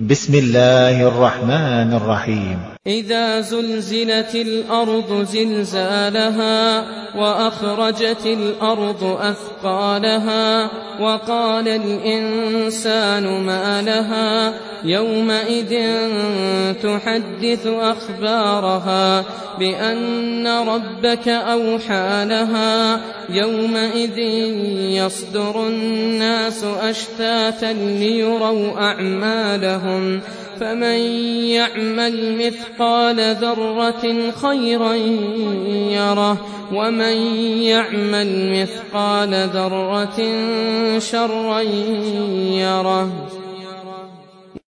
بسم الله الرحمن الرحيم. إذا زلزلت الأرض زلزالها وأخرجت الأرض أثقالها وقال الإنسان ما لها يومئذ تحدث أخبارها بأن ربك أوحى لها يومئذ يصدر الناس أشتاتا ليروا أعمالهم فمن يعمل مثقال ذرة خيرا يره ومن يعمل مثقال ذرة شرا يره.